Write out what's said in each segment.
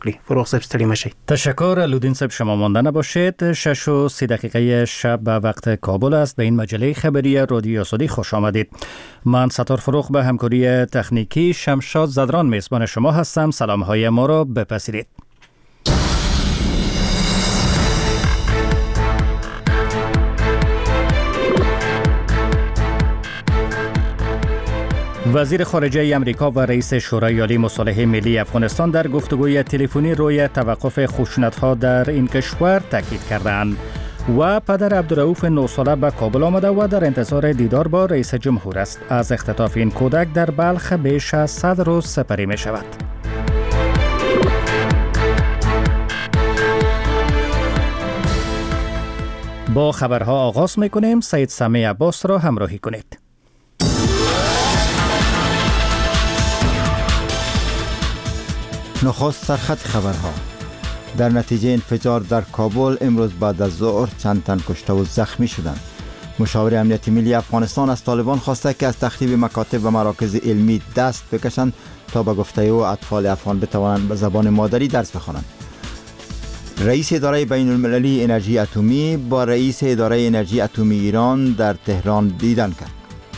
فروغ صاحب ستړي مشي. تشکر لودین صاحب، شما مانده نباشید. 6:30 شب به وقت کابل است. به این مجله خبری رادیو آزادی خوش آمدید. من ستار فروغ به همکاری تکنیکی شمشاد زدران میزبان شما هستم. سلام های ما را بپذیرید. وزیر خارجه امریکا و رئیس شورای عالی مصالحه ملی افغانستان در گفتگوی تلفنی روی توقف خشونت‌ها در این کشور تاکید کردند. و پدر عبدالرؤوف 9 ساله به کابل آمده و در انتظار دیدار با رئیس جمهور است. از اختطاف این کودک در بلخ بیش از 100 روز سپری می شود. با خبرها آغاز می کنیم. سید سمی عباس را همراهی کنید. نخست سرخط خبرها. در نتیجه انفجار در کابل امروز بعد از ظهر چند تن کشته و زخمی شدند. مشاور امنیت ملی افغانستان از طالبان خواسته که از تخریب مکاتب و مراکز علمی دست بکشند تا به گفته او اطفال افغان بتوانند به زبان مادری درس بخوانند. رئیس اداره بین المللی انرژی اتمی با رئیس اداره انرژی اتمی ایران در تهران دیدن کرد.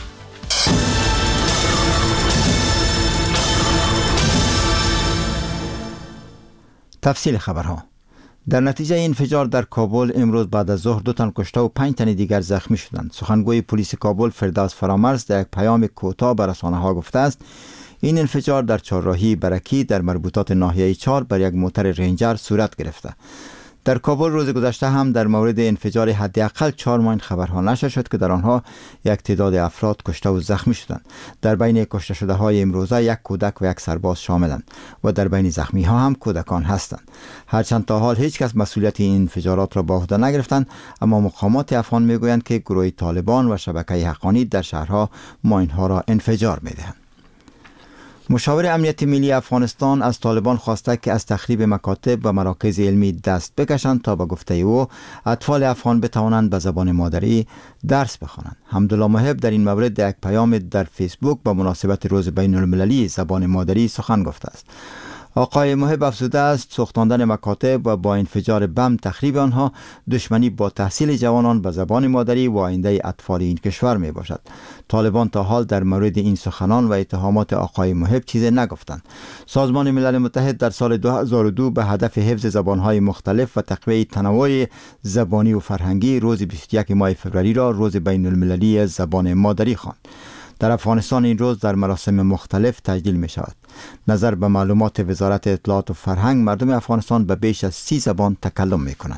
تفصیل خبرها. در نتیجه انفجار در کابل امروز بعد از ظهر 2 تن کشته و 5 تن دیگر زخمی شدند. سخنگوی پلیس کابل فردوس فرامرز در یک پیام کوتاه به رسانه‌ها گفته است این انفجار در چهارراهی برکی در مربوطات ناحیه 4 بر یک موتر رنجر صورت گرفته. در کابل روز گذشته هم در مورد انفجار حداقل 4 ماین خبرها نشر شد که در آنها یک تعداد افراد کشته و زخمی شدند. در بین کشته شده های امروزه یک کودک و یک سرباز شاملند و در بین زخمی ها هم کودکان هستند. هرچند تا حال هیچ کس مسئولیت این انفجارات را به عهده نگرفتند، اما مقامات افغان میگویند که گروه طالبان و شبکه حقانی در شهرها ماین ها را انفجار میدهند. مشاور امنیت ملی افغانستان از طالبان خواسته که از تخریب مکاتب و مراکز علمی دست بکشند تا به گفته او اطفال افغان بتوانند به زبان مادری درس بخوانند. حمدالله محب در این مورد در یک پیام در فیسبوک به مناسبت روز بین المللی زبان مادری سخن گفته است. آقای محب افزوده است سوختاندن مکاتب و با انفجار بم تخریب آنها دشمنی با تحصیل جوانان به زبان مادری و آینده اطفال این کشور می باشد. طالبان تا حال در مورد این سخنان و اتهامات آقای محب چیزی نگفتند. سازمان ملل متحد در سال 2002 به هدف حفظ زبانهای مختلف و تقویت تنوع زبانی و فرهنگی روز 21 ماه فوریه را روز بین المللی زبان مادری خواند. در افغانستان این روز در مراسم مختلف تجلیل می شود. نظر به معلومات وزارت اطلاعات و فرهنگ مردم افغانستان به بیش از 30 زبان تکلم می کنند.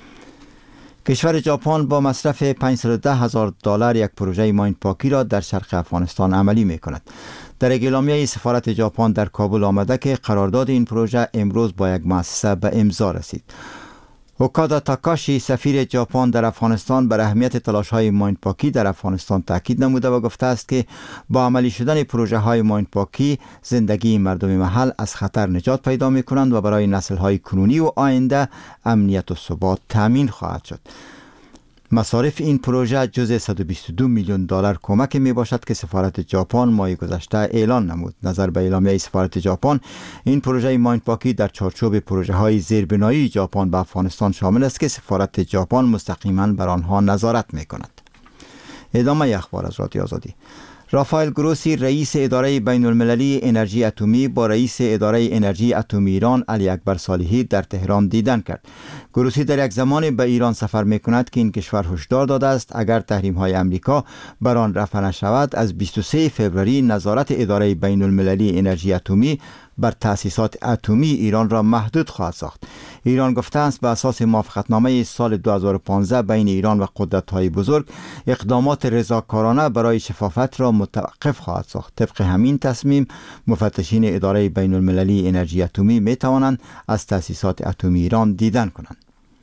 کشور ژاپن با مصرف $510,000 یک پروژه ماین پاکی را در شرق افغانستان عملی می کند. در اعلامیه سفارت ژاپن در کابل آمده که قرارداد این پروژه امروز با یک مؤسسه به امضا رسید. اوکادا تاکاشی سفیر ژاپن در افغانستان بر اهمیت تلاش‌های ماین پاکی در افغانستان تاکید نموده و گفته است که با عملی شدن پروژه‌های ماین پاکی زندگی مردم محل از خطر نجات پیدا می‌کنند و برای نسل‌های کنونی و آینده امنیت و ثبات تامین خواهد شد. مصارف این پروژه جزء $122 میلیون کمک می باشد که سفارت ژاپن ماه گذشته اعلان نمود. نظر به اعلامیه سفارت ژاپن این پروژه ماین پاکی در چارچوب پروژه های زیربنایی ژاپن به افغانستان شامل است که سفارت ژاپن مستقیما بر آنها نظارت می کند. ادامه اخبار از رادیو آزادی. رافائل گروسی رئیس اداره بین المللی انرژی اتمی با رئیس اداره انرژی اتمی ایران علی اکبر صالحی در تهران دیدن کرد. گروسی در یک زمان به ایران سفر می‌کند که این کشور هشدار داده است اگر تحریم‌های آمریکا بر آن رفع نشود از 23 فوریه نظارت اداره بین المللی انرژی اتمی بر تأسیسات اتمی ایران را محدود خواهد ساخت. ایران گفته است به اساس موافقتنامه سال 2015 بین ایران و قدرت‌های بزرگ اقدامات رضاکارانه برای شفافیت را متوقف خواهد ساخت. طبق همین تصمیم مفتشین اداره بین المللی انرژی اتمی می توانند از تأسیسات اتمی ایران دیدن کنند.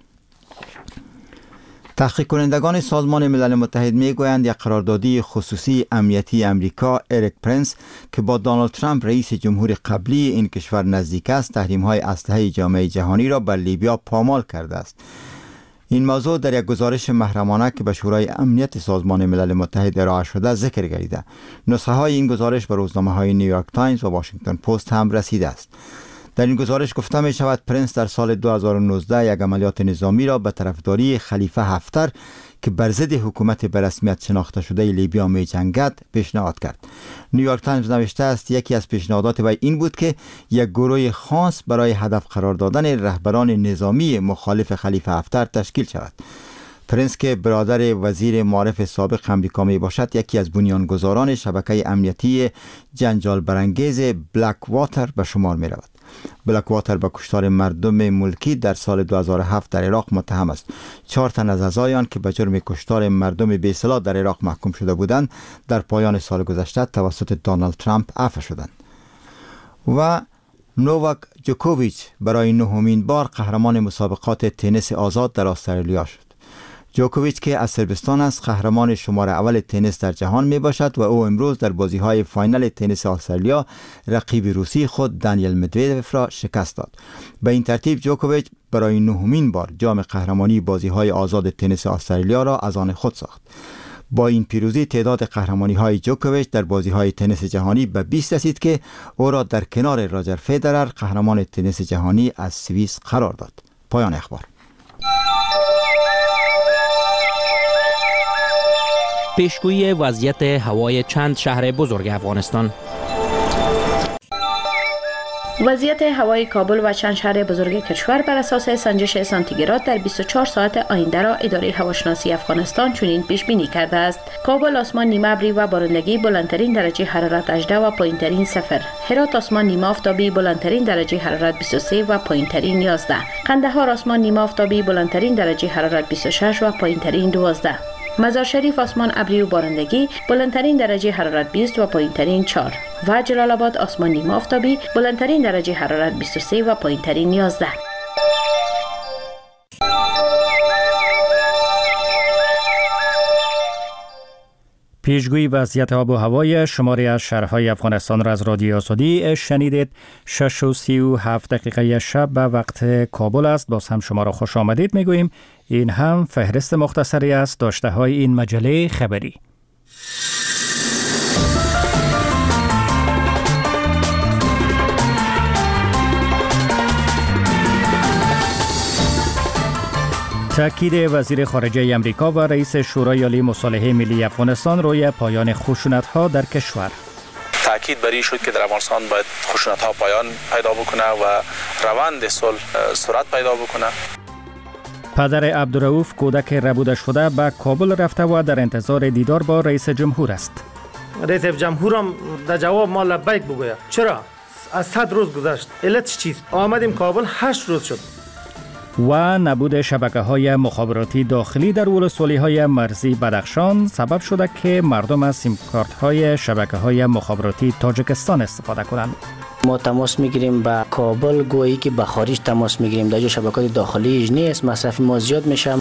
تحقیق کنندگان سازمان ملل متحد میگویند یک قراردادی خصوصی امنیتی امریکا اریک پرنس که با دونالد ترامپ رئیس جمهور قبلی این کشور نزدیک است تحریم‌های اسلحه جامعه جهانی را بر لیبیا پامال کرده است. این موضوع در یک گزارش محرمانه که به شورای امنیت سازمان ملل متحد ارائه شده ذکر گردیده. نسخه های این گزارش به روزنامه‌های نیویورک تایمز و واشنگتن پست هم رسیده است. در این گزارش گفته می شود پرنس در سال 2019 یک عملیات نظامی را به طرفداری خلیفه هفتر که بر ضد حکومت به رسمیت شناخته شده لیبیا می جنگد پیشنهاد کرد. نیویورک تایمز نوشته است یکی از پیشنهادات وی این بود که یک گروه خاص برای هدف قرار دادن رهبران نظامی مخالف خلیفه هفتر تشکیل شود. پرنس که برادر وزیر معارف سابق امریکا می باشد، یکی از بنیانگذاران شبکه امنیتی جنجال برانگیز بلک واتر به شمار می رود. بلک واتر به کشتار مردم ملکی در سال 2007 در عراق متهم است. 4 تن از اعضایان که به جرم کشتار مردم بی‌اصلاح در عراق محکوم شده بودند در پایان سال گذشته توسط دونالد ترامپ عفو شدند. و نوواک جوکوویچ برای 9مین بار قهرمان مسابقات تنیس آزاد در استرالیا شد. جوکوویچ که از صربستان است قهرمان شماره اول تنیس در جهان می باشد و او امروز در بازی‌های فاینال تنیس استرالیا رقیب روسی خود دانیل مدودوف را شکست داد. به این ترتیب جوکوویچ برای 9مین بار جام قهرمانی بازی‌های آزاد تنیس استرالیا را از آن خود ساخت. با این پیروزی تعداد قهرمانی‌های جوکوویچ در بازی‌های تنیس جهانی به 20 رسید که او را در کنار راجر فدرر قهرمان تنیس جهانی از سوئیس قرار داد. پایان اخبار. پیشگویی وضعیت هوای چند شهر بزرگ افغانستان. وضعیت هوای کابل و چند شهر بزرگ کشور بر اساس سنجش سانتیگراد در 24 ساعت آینده را اداره هواشناسی افغانستان چنین پیش بینی کرده است: کابل آسمان نیمه ابری و بارندگی، بلندترین درجه حرارت 18 و پایینترین 0. هرات آسمان نیمه آفتابی، بلندترین درجه حرارت 23 و پایینترین 11. قندهار آسمان نیمه آفتابی، بلندترین درجه حرارت 26 و پایینترین 12. مزار شریف آسمان ابری و بارندگی، بلندترین درجه حرارت 20 و پایینترین 4. و جلال آباد آسمان نیمه آفتابی، بلندترین درجه حرارت 23 و پایینترین 11. پیشگویی وضعیت آب و هوای شماری از شهرهای افغانستان را از رادیو آزادی شنیدید. 6:37 شب به وقت کابل است. باز هم شما را خوش آمدید میگوییم. این هم فهرست مختصری از داشته های این مجله خبری. تأکید وزیر خارجه امریکا و رئیس شورای عالی مصالحه ملی افغانستان روی پایان خشونت‌ها در کشور. تأکید بر این شد که در افغانستان باید خشونت‌ها پایان پیدا بکنه و روند صلح سرعت پیدا بکنه. پدر عبدالرؤوف کودک ربوده شده به کابل رفته و در انتظار دیدار با رئیس جمهور است. رئیس جمهور هم در جواب ما لبیک بگوید. چرا؟ از 100 روز گذشت. علت چیست؟ آمدیم کابل 8 روز شد. و نبود شبکه‌های مخابراتی داخلی در ولسوالی‌های مرزی بدخشان سبب شده که مردم از سیم کارت‌های شبکه‌های مخابراتی تاجیکستان استفاده کنند. ما تماس میگیریم با کابل، گویی که به خارج تماس میگیریم. در جا شبکه‌های داخلی نیست، مصرف ما زیاد میشه.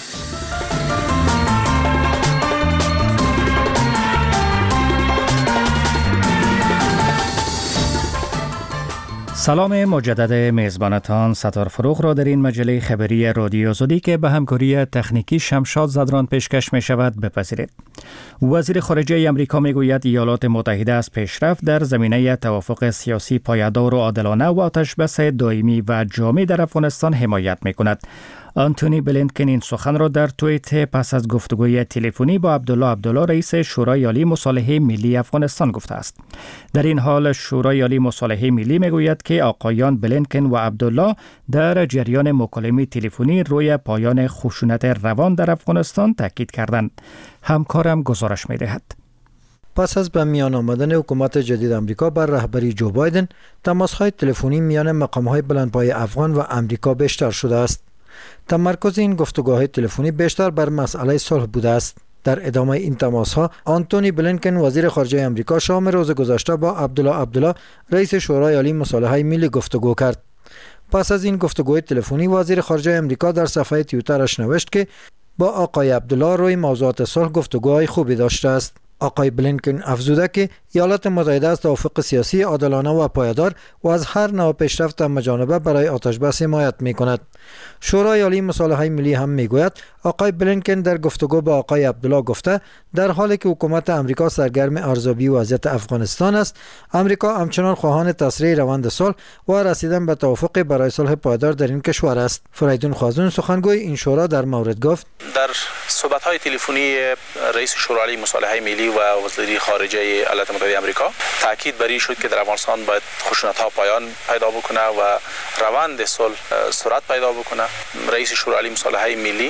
سلام مجدد میزبانتان ستار فروغ را در این مجله خبری رادیو آزادی که به همکاری تکنیکی شمشاد زدران پیشکش می شود بپذیرید. وزیر خارجه امریکا می گوید ایالات متحده از پیشرفت در زمینه توافق سیاسی پایدار و عادلانه و آتشبس دائمی و جامع در افغانستان حمایت می کند. آنتونی بلینکن این سخن را در توییت پس از گفتگوی تلفنی با عبدالله رئیس شورای عالی مصالحه ملی افغانستان گفته است. در این حال شورای عالی مصالحه ملی میگوید که آقایان بلینکن و عبدالله در جریان مکالمه تلفنی روی پایان خشونت روان در افغانستان تاکید کردند. همکارم گزارش می‌دهد. پس از به میان آمدن حکومت جدید امریکا بر رهبری جو بایدن، تماس‌های تلفنی میان مقام‌های بلندپایه افغان و امریکا بیشتر شده است. تمرکز این گفتگوهای تلفنی بیشتر بر مسئله صلح بوده است. در ادامه این تماس‌ها آنتونی بلینکن وزیر خارجه امریکا شام روز گذشته با عبدالله رئیس شورای عالی مصالحه ملی گفتگو کرد. پس از این گفتگوی تلفنی وزیر خارجه امریکا در صفحه توییترش نوشت که با آقای عبدالله روی موضوعات صلح گفتگوهای خوبی داشته است. آقای بلینکن افزوده که ایالات متحده از توافق سیاسی عادلانه و پایدار و از هر نوع پیشرفت همه‌جانبه برای آتش‌بس حمایت می‌کند. شورای عالی مصالحه ملی هم میگوید آقای بلینکن در گفتگو با آقای عبدالله گفته در حالی که حکومت امریکا سرگرم ارزیابی وضعیت افغانستان است، امریکا همچنان خواهان تسریع روند صلح و رسیدن به توافق برای صلح پایدار در این کشور است. فریدون خوازون سخنگوی این شورا در مورد گفت در صحبت‌های تلفنی رئیس شورای عالی مصالحه ملی و وزیر خارجه ایالات متحده آمریکا تاکید بر این شد که در افغانستان باید خشونت‌ها پایان پیدا بکنه و روند صلح سرعت پیدا بکنه. رئیس شورای عالی مصالحه ملی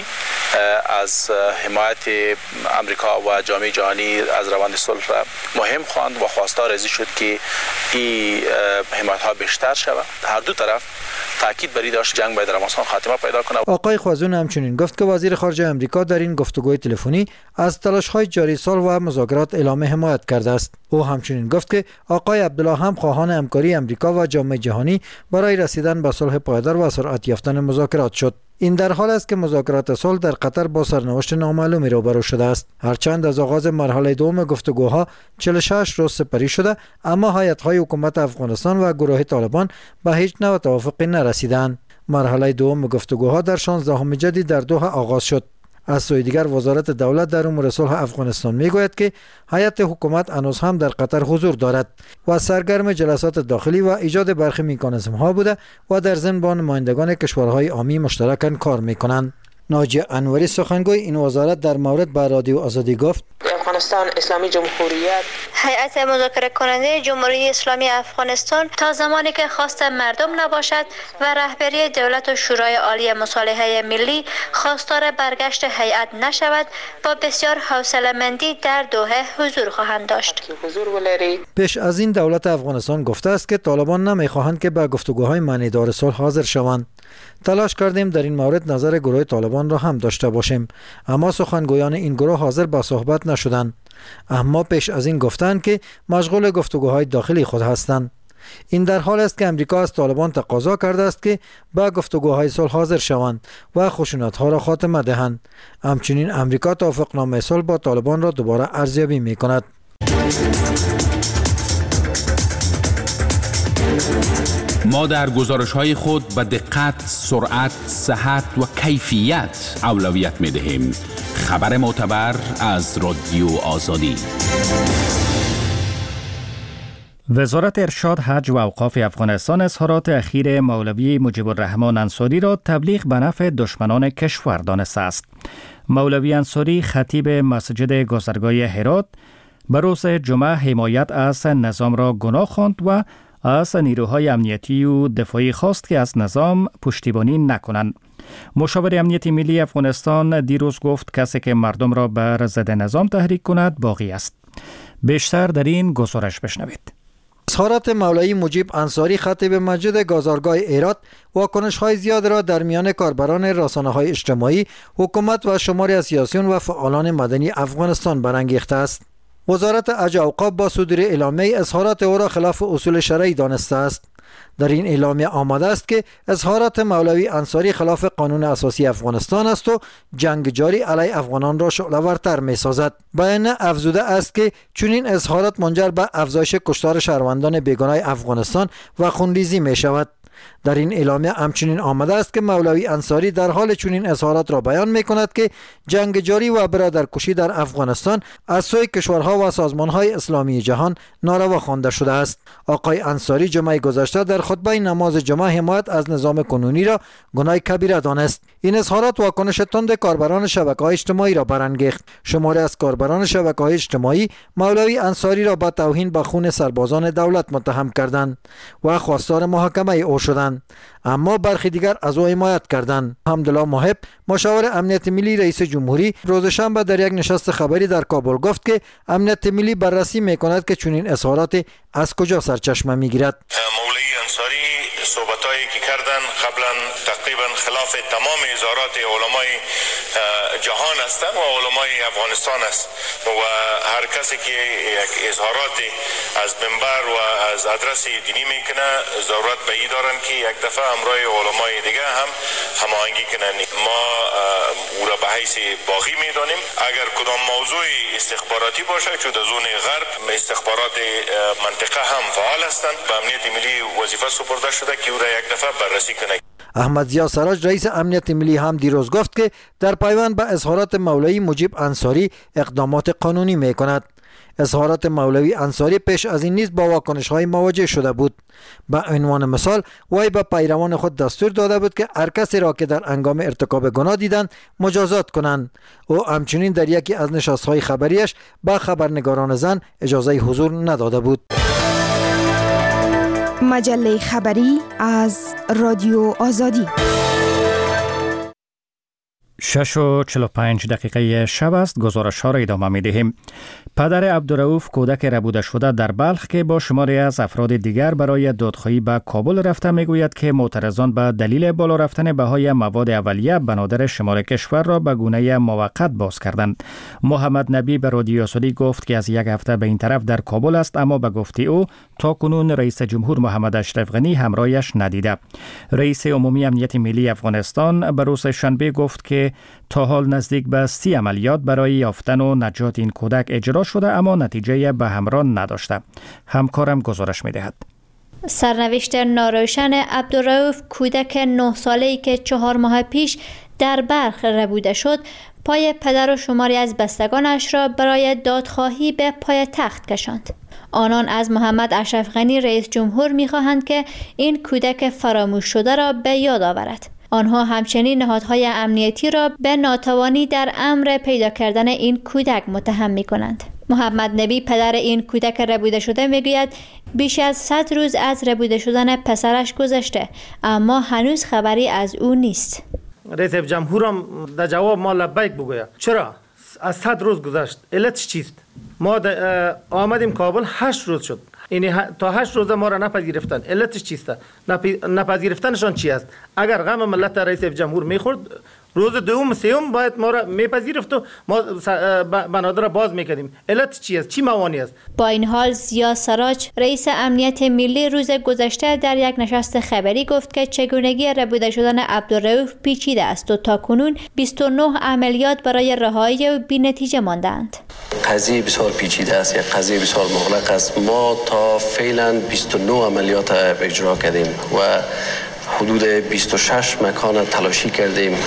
از حمایت امریکا و جامعه جهانی از روند صلح مهم خواند و خواستار از شد که این حمایت‌ها بیشتر شود. هر دو طرف تاکید بر این داشت جنگ باید در افغانستان خاتمه پیدا کنه. آقای خوازون همچنین گفت که وزیر خارجه آمریکا در این گفتگوی تلفنی از تلاش‌های جاری صلح و مذاکرات اعلام حمایت کرده است. او همچنین گفت که آقای عبدالله هم خواهان همکاری آمریکا و جامعه جهانی برای رسیدن به صلح پایدار و سرعت یافتن مذاکرات شد. این در حال است که مذاکرات صلح در قطر با سرنوشت نامعلومی روبرو شده است. هرچند از آغاز مرحله دوم گفتگوها 46 روز سپری شده، اما هیئت‌های حکومت افغانستان و گروه طالبان به هیچ نوع توافقی نرسیدند. مرحله دوم گفتگوها در 16 جدی در دوحه آغاز شد. از سوی دیگر وزارت دولت در امور صلح افغانستان میگوید که هیئت حکومت هنوز هم در قطر حضور دارد و سرگرم جلسات داخلی و ایجاد برخی مکانیزم‌ها بوده و در ضمن با نمایندگان کشورهای عامی مشترکاً کار میکنند. ناجیه انوری سخنگوی این وزارت در مورد به رادیو آزادی گفت افغانستان اسلامی جمهوریت هیئت مذاکره کننده جمهوری اسلامی افغانستان تا زمانی که خواست مردم نباشد و رهبری دولت و شورای عالی مصالحه ملی خواستار برگشت هیئت نشود با بسیار حوصله‌مندی در دوحه حضور خواهند داشت. پیش از این دولت افغانستان گفته است که طالبان نمیخواهند که به گفتگوهای معنیدار صلح حاضر شوند. تلاش کردیم در این مورد نظر گروه طالبان را هم داشته باشیم، اما سخنگویان این گروه حاضر به صحبت نشدند. اما پیش از این گفتند که مشغول گفتگوهای داخلی خود هستند. این در حال است که امریکا از طالبان تقاضا کرده است که به گفتگوهای صلح حاضر شوند و خشونت‌ها را خاتمه دهند. همچنین امریکا توافقنامه صلح با طالبان را دوباره ارزیابی می‌کند. ما در گزارش‌های خود به دقت، سرعت، صحت و کیفیت اولویت می‌دهیم. خبر معتبر از رادیو آزادی. وزارت ارشاد، حج و اوقاف افغانستان اظهارات اخیر مولوی مجیب الرحمن انصاری را تبلیغ به نفع دشمنان کشور دانسته است. مولوی انصاری خطیب مسجد گذرگاه هرات به روز جمعه حمایت از نظام را گناه خواند و از نیروهای امنیتی و دفاعی خواست که از نظام پشتیبانی نکنند. مشاور امنیت ملی افغانستان دیروز گفت کسی که مردم را بر ضد نظام تحریک کند باقی است. بیشتر در این گزارش بشنوید. اظهارات مولوی مجیب انصاری خطیب مسجد گذرگاه هرات واکنش‌های زیاد را در میان کاربران رسانه‌های اجتماعی، حکومت و شماری از سیاسیون و فعالان مدنی افغانستان برانگیخته است. وزارت حج و اوقاف با صدور اعلامیه اظهارات او را خلاف اصول شرعی دانسته است. در این اعلامیه آمده است که اظهارات مولوی انصاری خلاف قانون اساسی افغانستان است و جنگ جاری علیه افغانان را شعله‌ورتر می‌سازد. بیان افزوده است که چنین اظهارات منجر به افزایش کشتار شهروندان بیگناه افغانستان و خونریزی می‌شود. در این اعلامیه همچنین آمده است که مولوی انصاری در حال چنین اظهارات را بیان می‌کند که جنگ جاری و برادرکشی در افغانستان از سوی کشورها و سازمان‌های اسلامی جهان ناروا خوانده شده است. آقای انصاری جمعه گذشته در خطبه نماز جمعه حمایت از نظام کنونی را گناه کبیره دانست. این اظهارات واکنش تند کاربران شبکه‌های اجتماعی را برانگیخت. شماری از کاربران شبکه‌های اجتماعی مولوی انصاری را به توهین به خون سربازان دولت متهم کردند و خواستار محاکمه او شدند، اما برخی دیگر از او حمایت کردند. حمدالله محب، مشاور امنیت ملی رئیس جمهوری، روز شنبه در یک نشست خبری در کابل گفت که امنیت ملی بررسی می‌کند که چنین اظهارات از کجا سرچشمه می‌گیرد. مولوی انصاری صحبتایی که کردن قبلا تقریبا خلاف تمام اظهارات علمای جهان هستند و علمای افغانستان است و هر کسی که یک اظهارات از منبر و از ادرس دینی میکنه ضرورت به این دارن که یک دفعه همراه علمای دیگه هم هماهنگی کنن. ما او را به حیث باقی میدانیم. اگر کدام موضوع استخباراتی باشه چون در زون غرب استخبارات منطقه هم فعال هستند به امنیت ملی وظیفه سپرده شده که او را یک دفعه بررسی کنه. احمد ضیا سراج رئیس امنیت ملی هم دیروز گفت که در پیوند به اظهارات مولوی مجیب انصاری اقدامات قانونی می کند. اظهارات مولوی انصاری پیش از این نیز با واکنش‌های مواجه شده بود. به عنوان مثال وی به پیروان خود دستور داده بود که هر کسی را که در هنگام ارتکاب گناه دیدند مجازات کنند. او همچنین در یکی از نشست‌های خبریش به خبرنگاران زن اجازه حضور نداده بود. مجله خبری از رادیو آزادی. 6:45 شب است. گزارش ها را ادامه می دهیم. پدر عبدالرؤوف کودک ربوده شده در بلخ که با شماری از افراد دیگر برای دادخواهی به کابل رفته میگوید که معترضان به دلیل بالا رفتن بهای مواد اولیه بنادر شمال کشور را به گونه موقت باز کردند. محمد نبی به رادیو آزادی گفت که از یک هفته به این طرف در کابل است، اما به گفته او تا کنون رئیس جمهور محمد اشرف غنی همراهش ندیده. رئیس عمومی امنیت ملی افغانستان به روز شنبه گفت که تا حال نزدیک به 30 عملیات برای یافتن و نجات این کودک اجرا شده اما نتیجه به همراه نداشته. همکارم گزارش می‌دهد. سرنوشت ناروشن عبدالرؤوف کودک 9 ساله‌ای که 4 ماه پیش در بلخ ربوده شد پای پدر و شماری از بستگانش را برای دادخواهی به پای تخت کشاند. آنان از محمد اشرف غنی رئیس جمهور می‌خواهند که این کودک فراموش شده را به یاد آورد. آنها همچنین نهادهای امنیتی را به ناتوانی در امر پیدا کردن این کودک متهم می‌کنند. محمد نبی پدر این کودک ربوده شده میگوید بیش از 100 روز از ربوده شدن پسرش گذشته اما هنوز خبری از او نیست. رئیس جمهورم در جواب ما لبیک بگوید. چرا؟ از 100 روز گذشت. علتش چیست؟ ما آمدیم کابل 8 روز شد. یعنی تا 8 روز ما را نپذیرفتن. علتش چیست؟ نپذیرفتنشان چی است؟ اگر غم ملت رئیس جمهور میخورد روز دوم سوم باید ما را میپذیرفت و ما بنادر را باز میکردیم. علت چی است؟ چی موانعی است؟ با این حال ضیا سراج رئیس امنیت ملی روز گذشته در یک نشست خبری گفت که چگونگی ربوده شدن عبدالرؤوف پیچیده است و تاکنون 29 عملیات برای رهایی او بی‌نتیجه ماندند. قضیه بسیار پیچیده است، یک قضیه بسیار مغلق است. ما تا فعلا 29 عملیات اجرا کردیم و حدود 26 مکان تلاشی کردیم.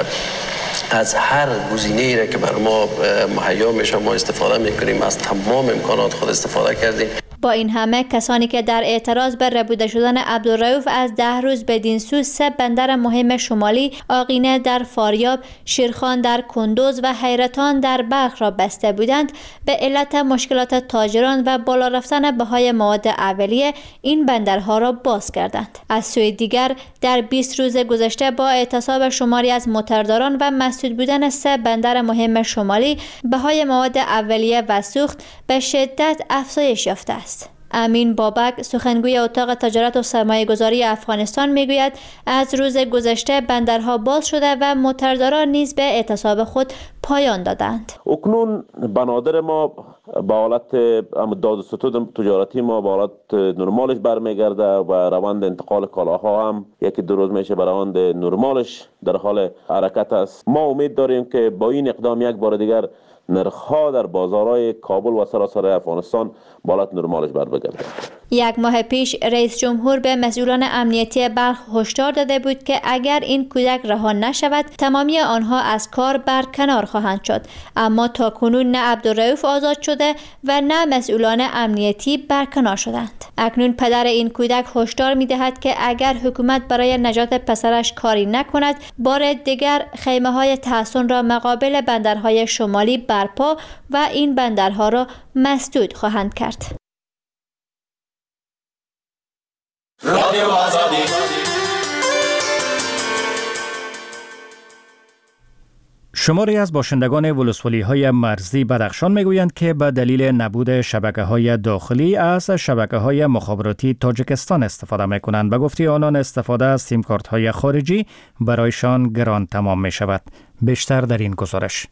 از هر گزینه‌ای را که بر ما مهیا میشه ما استفاده میکنیم، از تمام امکانات خود استفاده کردیم. با این همه کسانی که در اعتراض به ربوده شدن عبدالرؤوف از 10 روز بدین سو 3 بندر مهم شمالی آقینه در فاریاب، شیرخان در کندوز و حیرتان در بلخ را بسته بودند، به علت مشکلات تاجران و بالا رفتن بهای مواد اولیه این بندرها را باز کردند. از سوی دیگر در 20 روز گذشته با اعتصاب شماری از موترداران و مسدود بودن 3 بندر مهم شمالی بهای مواد اولیه و سوخت به شدت افزایش یافته است. امین بابک سخنگوی اتاق تجارت و سرمایه گذاری افغانستان میگوید از روز گذشته بندرها باز شده و موترداران نیز به اعتصاب خود پایان دادند. اکنون بنادر ما با حالت داد و ستود تجارتی ما با حالت نرمالش برمیگرده و روند انتقال کالاها هم 1-2 روز میشه به روند نرمالش در حال حرکت است. ما امید داریم که با این اقدام یک بار دیگر نرخ‌ها در بازارهای کابل و سراسر افغانستان به حالت نرمالش برگرده. 1 ماه پیش رئیس جمهور به مسئولان امنیتی بلخ هشدار داده بود که اگر این کودک رها نشود تمامی آنها از کار برکنار خواهند شد، اما تاکنون نه عبدالرؤوف آزاد شده و نه مسئولان امنیتی برکنار شدند. اکنون پدر این کودک هشدار می‌دهد که اگر حکومت برای نجات پسرش کاری نکند بار دیگر خیمه‌های تحصن را مقابل بندرهای شمالی برپا و این بندرها را مسدود خواهند کرد. رادیو آزادی. شماری از باشندگان ولسوالی‌های مرزی بدخشان میگویند که به دلیل نبود شبکه‌های داخلی از شبکه‌های مخابراتی تاجیکستان استفاده می‌کنند. به گفته آنان استفاده از سیم کارت‌های خارجی برایشان گران تمام می‌شود. بیشتر در این گزارش.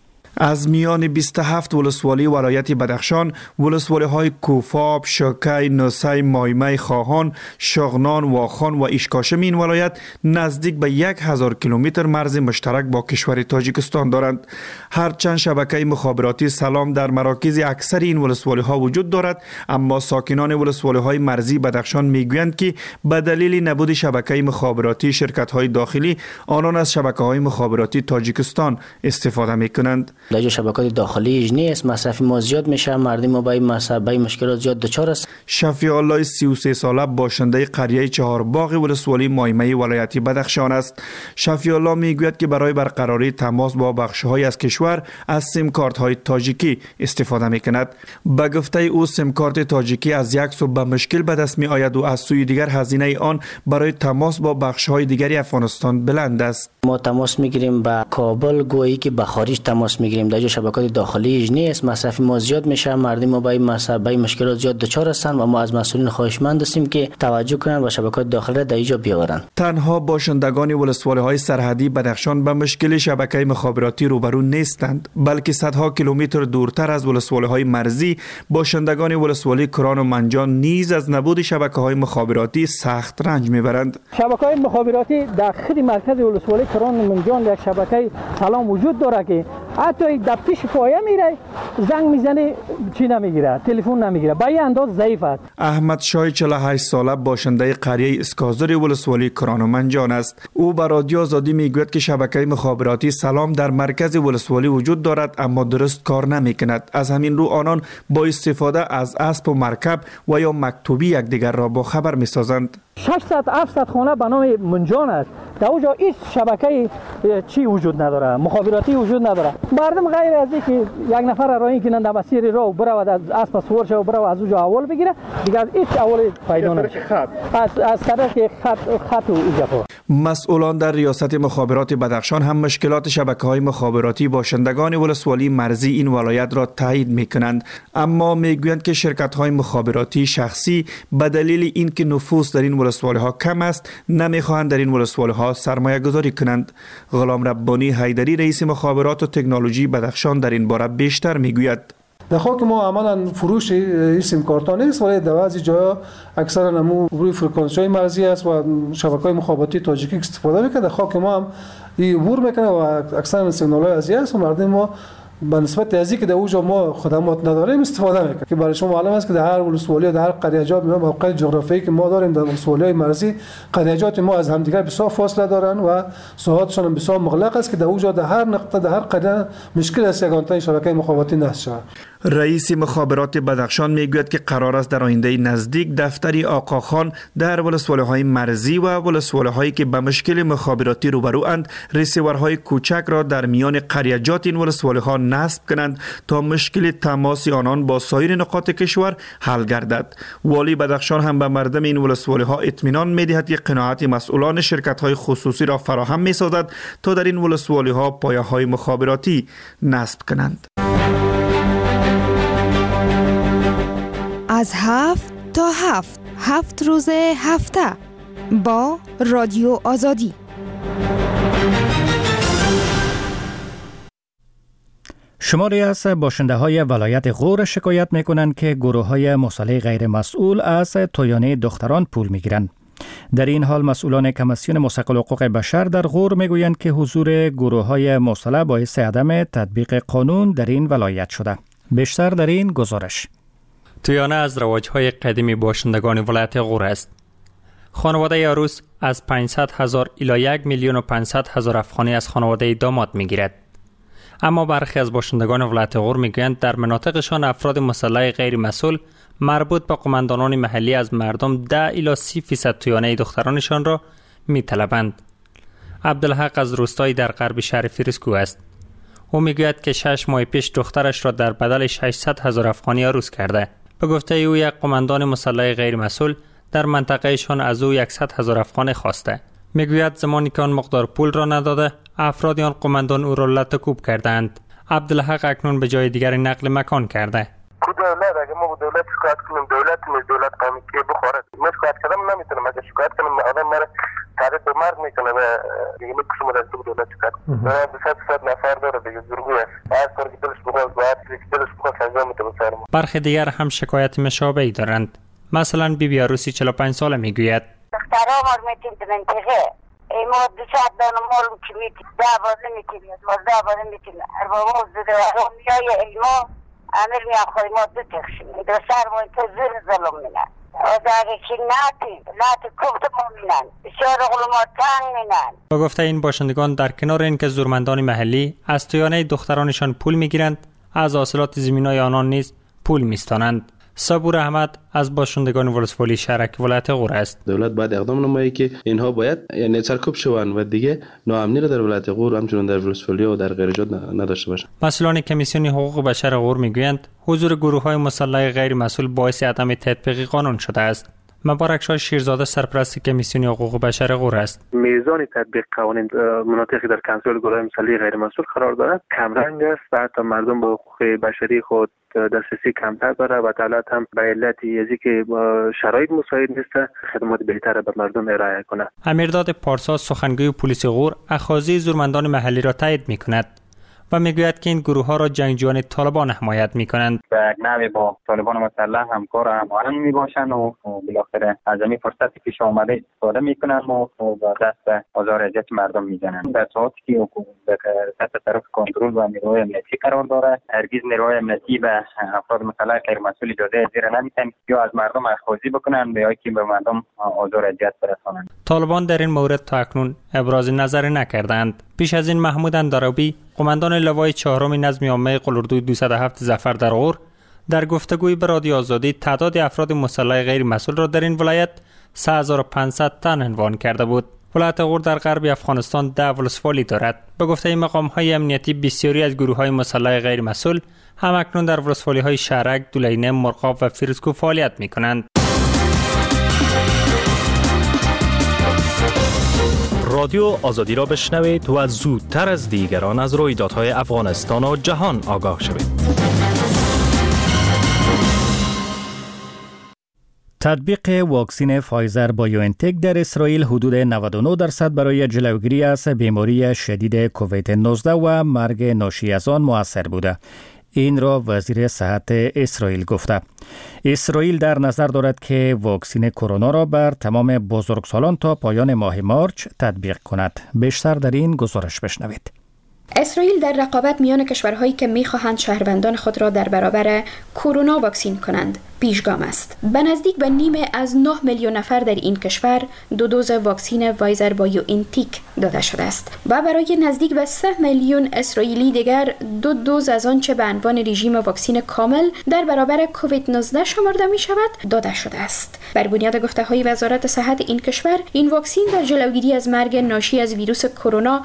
از میان 27 ولسوالی ولایت بدخشان، ولسوالی های کوفاب، شکی، نوسی، مایمه، خواهان، شغنان، واخان و ایشکاشم این ولایت نزدیک به 1000 کیلومتر مرز مشترک با کشور تاجیکستان دارند. هرچند شبکه مخابراتی سلام در مراکز اکثر این ولسوالی ها وجود دارد، اما ساکنان ولسوالی های مرزی بدخشان میگویند که به دلیل نبود شبکه مخابراتی شرکت های داخلی، آنان از شبکه های مخابراتی تاجیکستان استفاده میکنند. در شبکات داخلی نیست، مصرف ما زیاد میشه، مردم ما به مشکلات زیاد دچار است. شفیع الله 33 ساله باشنده قریه چهارباغ ولسوالی مایمه ولایت بدخشان است. شفیع الله میگوید که برای برقراری تماس با بخش‌های از کشور از سیم کارت های تاجیکی استفاده میکند. به گفته او سیم کارت تاجیکی از یک سو به مشکل به دست می آید و از سوی دیگر هزینه آن برای تماس با بخش‌های دیگری افغانستان بلند است. ما تماس میگیریم با کابل، گویی که به خارج تماس میگیریم، در شبکات داخلی نیست، مصرف ما زیاد میشه، مردم ما به مشکلات زیاد دچار هستند و ما از مسئولین خواهشمند هستیم که توجه کنند و شبکات داخلی در اینجا بیاورند. تنها باشندگان ولسوالی های سرحدی بدخشان به مشکل شبکه مخابراتی روبرو نیستند، بلکه صدها کیلومتر دورتر از ولسوالی های مرزی باشندگان ولسوالی کران و منجان نیز از نبود شبکه های مخابراتی سخت رنج میبرند. شبکه های مخابراتی داخل مرکز ولسوالی کران و منجان یک شبکه سلام وجود داره که حتی در پیش پایه میره، زنگ میزنه چی نمیگیره، تلفن نمیگیره، به این انداز ضعیف است. احمد شاه 48 ساله باشنده قریه اسکازر ولسوالی کران و منجان است. او به رادیو آزادی میگوید که شبکه مخابراتی سلام در مرکز ولسوالی وجود دارد اما درست کار نمیکند. از همین رو آنان با استفاده از اسب و مرکب و یا مکتوبی یکدیگر را با خبر میسازند. 600-700 خانه به نام منجان است، در اونجا هیچ شبکه چی وجود نداره، مخابراتی وجود نداره. مردم غیر از اینکه یک نفر راه کنند در مسیر راه برود از اسب سوار شود برود از اونجا اول بگیره، دیگه هیچ اول پیدا نمیشه. از طرف خط و ایجاب. مسئولان در ریاست مخابرات بدخشان هم مشکلات شبکه‌های مخابراتی باشندگان ولسوالی مرزی این ولایت را تایید می‌کنند، اما میگویند که شرکت‌های مخابراتی شخصی به دلیل اینکه نفوذ در این ولسوالی‌ها کم است نمی‌خواهند در این ولسوالی‌ها سرمایه‌گذاری کنند. غلام ربانی حیدری رئیس مخابرات و تکنولوژی بدخشان در این باره بیشتر میگوید. در خاک ما عملا فروش سیم کارت ها نیست، ولی در بعضی جاها اکثرا نمو روی فرکانس‌های مرزی است و شبکه‌های مخابراتی تاجیکی استفاده میکنه. در خاک ما هم این عبور میکنه و اکثرا سیگنال‌های ازی است و مردم ما به نسبت از اینکه در اونجا ما خدمات نداریم استفاده میکنیم که برای شما معلوم است که در هر ولسوالی در هر قریه‌جات موقع جغرافیایی که ما داریم در ولسوالی‌های مرزی قریه‌جات ما از همدیگر بسیار فاصله دارن و ساحاتشون بسیار مغلق است که در اونجا در هر نقطه در هر قریه مشکل است یگانه شبکه مخابراتی نصب شود. رئیس مخابرات بدخشان میگوید که قرار است در آینده نزدیک دفتری آقاخان در ولسوالی‌های مرزی و ولسوالی‌هایی که به مشکل مخابراتی روبروند ریسیورهای کوچک را در میان قریه‌جات این ولسوالی‌ها نصب کنند تا مشکل تماس آنان با سایر نقاط کشور حل گردد. والی بدخشان هم به مردم این ولسوالی‌ها اطمینان می‌دهد که قناعت مسئولان شرکت‌های خصوصی را فراهم می‌سازد تا در این ولسوالی‌ها پایه‌های مخابراتی نصب کنند. از 7 تا 7 روز هفته با رادیو آزادی. شماری از باشنده های ولایت غور شکایت می کنند که گروه های مسلح غیر مسئول از تویانه دختران پول می گیرند. در این حال مسئولان کمیسیون مستقل حقوق بشر در غور می گویند که حضور گروه های مسلح باعث عدم تطبیق قانون در این ولایت شده. بیشتر در این گزارش. تویانه از رواج‌های قدیمی باشندگان ولایت غور است. خانواده عروس از 500,000 الی 1,500,000 افغانی از خانواده داماد می‌گیرد. اما برخی از باشندگان ولایت غور می‌گویند در مناطقشان افراد مسلح غیر مسئول مربوط به قماندانان محلی از مردم 10 الی 30% تویانه دخترانشان را می‌طلبند. عبدالحق از روستایی در غرب شهر فیروزکو است. او میگوید که 6 ماه پیش دخترش را در بدل 600,000 افغانی عروس کرده. به گفته او یک قماندان مسلح غیر مسئول در منطقهشان از او 100,000 افغانی خواسته. میگوید زمانی که آن مقدار پول را نداده افراد آن قماندان او را لطکوب کردند. عبدالحق اکنون به جای دیگر نقل مکان کرده. دولت اگه ما با دولت شکایت کنیم دولت قومی که بخوره ما شکایت کردم نمیتونم اگه شکایت کنم آدم مرا تعریف به مرگ میکنه و دیگه میکشم از دولت شکایت کنم 200 نفر داره دیگه زورگوی است هر کاری که دلش بخواد باید دلش بخواد انجام میده بسر ما. برخی دیگر هم شکایت مشابهی دارند. مثلا بیبی عروسی 45 ساله میگوید دخترها ما میتیم به منطقه ما 200 دانه مال که میتیم 10 بازه میتیم 12 بازه میتیم اربابا زده و میای ایما امیر میان خواهی ما دو تخشیم دو سر ما تو زیر ظلم مینن و داگه که ناتی کفت ما مینن بسیار غلوما تنگ مینن. با گفته این باشندگان در کنار اینکه زورمندان محلی از تویانه دخترانشان پول میگیرند از حاصلات زمینای آنان نیز پول میستانند. صبور احمد از باشندگان ولسوالی شهرک ولایت غور است. دولت باید اقدام نمایی که اینها باید یعنی سرکوب شوند و دیگه ناامنی را در ولایت غور همچنین در ولسوالی و در غیر جا نداشته باشند. مسئولان کمیسیون حقوق بشر غور میگویند حضور گروه‌های مسلح غیر مسئول باعث عدم تطبیق قانون شده است. مبارک شاه شیرزاده سرپرست کمیسیون حقوق بشر غور است. میزان تطبیق قوانین مناطقی در کنترل گروه‌های مسلح غیر مسئول قرار دارد کمرنگ است و حتی مردم به حقوق بشری خود دسترسی کمتر داره و دولت هم به علت ازی که شرایط مساعد نیست خدمات بهتر به مردم ارائه کنه. امیرداد پارسا سخنگوی پلیس غور اخاذی زورمندان محلی را تایید می‌کند و میگوید که این گروه ها را جنگجویان طالبان حمایت میکنند. به نحوی با طالبان مسلح همکار هماهنگ میباشند و بالاخره از این فرصتی پیش آمده استفاده میکنند و دست آزار اذیت مردم میزنند. در صورتی که حکومت تحت طرف کنترل و نیروهای امنیتی قرار داره هرگز نیروهای امنیتی به افراد مسلح غیر مسئول اجازه زیر نمیدن یا از مردم اخاذی بکنند یا که به مردم آزار اذیت برسانند. طالبان در این مورد تا اکنون ابراز نظر نکردند. پیش از این محمود اندرابی قماندان لوای چهارم نظم عامه قلردوی 207 ظفر در غور در گفتگوی به رادیو آزادی تعداد افراد مسلح غیر مسئول را در این ولایت 3500 تن عنوان کرده بود. ولایت غور در غرب افغانستان 10 ولسوالی دارد. به گفته مقام‌های امنیتی بسیاری از گروه‌های مسلح غیر مسئول هم اکنون در ولسوالی‌های شهرک، دولینه، مرغاب و فیروزکوه فعالیت می‌کنند. رادیو آزادی را بشنوید و زودتر از دیگران از رویدادهای افغانستان و جهان آگاه شوید. تطبیق واکسن فایزر بایوانتک در اسرائیل حدود 99% برای جلوگیری از بیماری شدید کووید 19 و مرگ ناشی از آن مؤثر بوده. این را وزیر صحت اسرائیل گفته. اسرائیل در نظر دارد که واکسن کرونا را بر تمام بزرگسالان تا پایان ماه مارچ تطبیق کند. بیشتر در این گزارش بشنوید. اسرائیل در رقابت میان کشورهایی که می‌خواهند شهروندان خود را در برابر کرونا واکسین کنند پیشگام است. به نزدیک به نیمه از 9 میلیون نفر در این کشور 2 دوز واکسن فایزر بایوانتک داده شده است و برای نزدیک به 3 میلیون اسرائیلی دیگر 2 دوز از آنچه به عنوان رژیم واکسن کامل در برابر کووید 19 شمرده می شود داده شده است. بر بنیاد گفته‌های وزارت صحت این کشور این واکسن در جلوگیری از مرگ ناشی از ویروس کرونا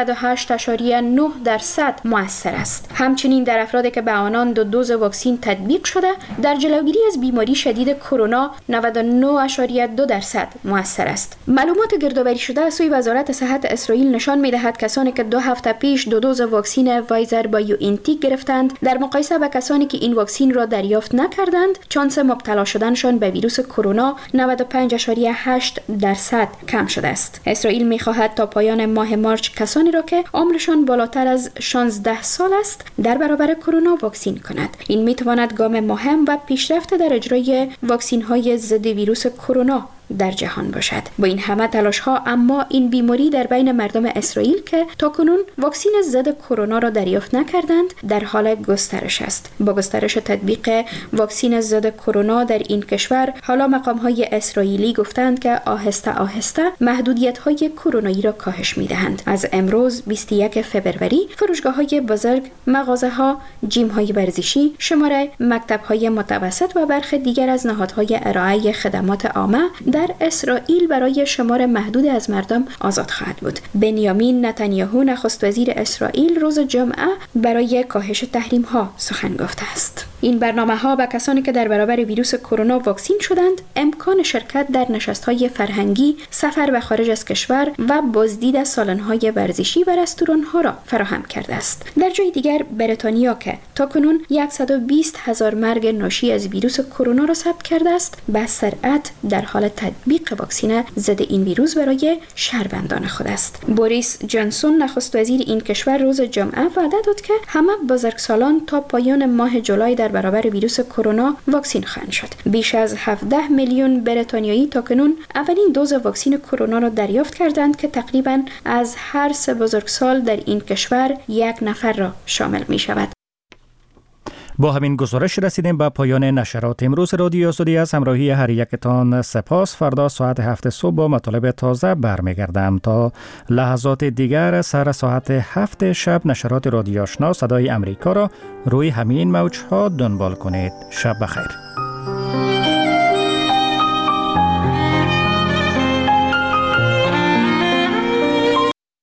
98.9% مؤثر است. همچنین در افرادی که به آنان 2 دوز واکسن تطبیق شده در جلوگیری از بیماری شدید کرونا 99.2% مؤثر است. معلومات گردآوری شده از سوی وزارت صحت اسرائیل نشان می‌دهد کسانی که 2 هفته پیش 2 دوز واکسن فایزر بایوانتک گرفتند در مقایسه با کسانی که این واکسن را دریافت نکردند شانس مبتلا شدنشان به ویروس کرونا 95.8% کم شده است. اسرائیل می‌خواهد تا پایان ماه مارچ کسانی را که عمرشان بالاتر از 16 سال است در برابر کرونا واکسین کند. این می‌تواند گام مهم و پیشرفت در اجرای واکسین‌های ضد ویروس کرونا در جهان باشد. با این همه تلاش‌ها اما این بیماری در بین مردم اسرائیل که تاکنون واکسن ضد کرونا را دریافت نکردند در حال گسترش است. با گسترش تطبیق واکسن ضد کرونا در این کشور حالا مقام‌های اسرائیلی گفتند که آهسته آهسته محدودیت‌های کرونایی را کاهش می‌دهند. از امروز 21 فوریه فروشگاه‌های بزرگ، مغازه‌ها، جیم‌های ورزشی، شماره مکتب‌های متوسط و برخی دیگر از نهادهای ارائه خدمات عامه در اسرائیل برای شمار محدود از مردم آزاد خواهد بود. بنیامین نتانیاهو نخست وزیر اسرائیل روز جمعه برای کاهش تحریم‌ها سخن گفته است. این برنامه‌ها به کسانی که در برابر ویروس کرونا واکسین شدند امکان شرکت در نشست‌های فرهنگی، سفر به خارج از کشور و بازدید از سالن‌های ورزشی و رستوران‌ها را فراهم کرده است. در جای دیگر بریتانیا که تاکنون 120,000 مرگ ناشی از ویروس کرونا را ثبت کرده است، به سرعت در حال تطبیق واکسن ضد این ویروس برای شهروندان خود است. بوریس جانسون نخست وزیر این کشور روز جمعه وعده داد که همه بزرگسالان تا پایان ماه جولای در برابر ویروس کرونا واکسین خواهند شد. بیش از 17 میلیون بریتانیایی تاکنون اولین دوز واکسن کرونا را دریافت کردند که تقریباً از هر 3 بزرگسال در این کشور 1 نفر را شامل می شود. با همین گزارش رسیدیم به پایان نشرات امروز رادیو آزادی. از همراهی هر یکتان سپاس. فردا ساعت 7 صبح با مطالب تازه برمیگردم. تا لحظات دیگر سر ساعت 7 شب نشرات رادیو آشنا صدای امریکا را روی همین موج‌ها دنبال کنید. شب بخیر.